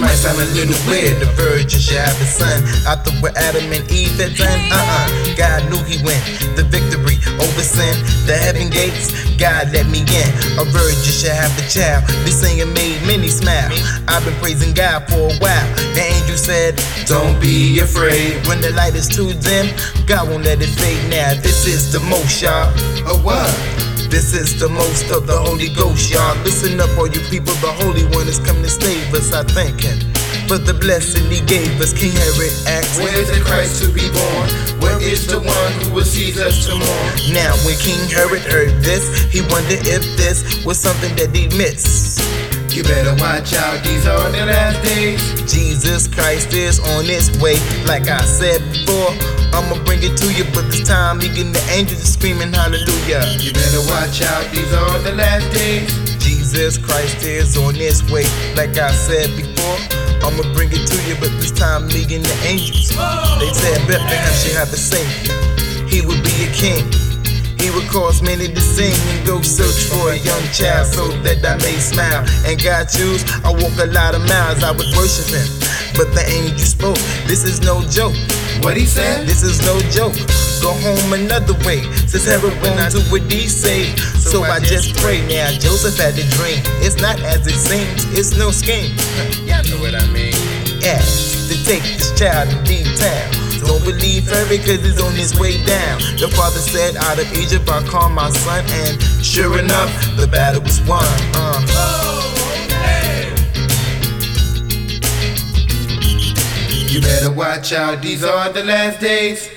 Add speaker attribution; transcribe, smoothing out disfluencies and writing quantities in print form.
Speaker 1: might sound a little weird. The virgin shall have a son. After where Adam and Eve had done, God knew he win the victory over sin. The heaven gates, God let me in. A virgin shall have a child. This singer made many smile. I've been praising God for a while. The angel said, don't be afraid. When the light is too dim, God won't let it fade. Now this is the most, y'all.
Speaker 2: A what?
Speaker 1: This is the most of the Holy Ghost, y'all. Listen up, all you people. The Holy One is come to save us. I thank him for the blessing he gave us. King Herod asked,
Speaker 2: where is the Christ to be born? Where is the one who will seize us to mourn?
Speaker 1: Now when King Herod heard this, he wondered if this was something that he missed.
Speaker 2: You better watch out, these are the last days.
Speaker 1: Jesus Christ is on his way. Like I said before, I'ma bring it to you, but this time he getting the angels screaming hallelujah.
Speaker 2: You better watch out, these are the last days.
Speaker 1: Jesus Christ is on his way. Like I said before, I'ma bring it to you, but this time me and the angels. They said Bethlehem should have a savior. He would be a king. He would cause many to sing and go search for a young child so that I may smile. And God choose, I walk a lot of miles, I would worship him. But the angel spoke, this is no joke.
Speaker 2: What he said?
Speaker 1: This is no joke. Go home another way. Since Herod won't do what he say, so I just pray. Now Joseph had a dream. It's not as it seems. It's no scheme.
Speaker 2: Y'all know what I mean.
Speaker 1: Yeah, to take this child to deep town. Don't believe Herod cause he's on his way down. The father said, out of Egypt I'll call my son. And sure enough, the battle was won.
Speaker 2: You better watch out, these are the last days.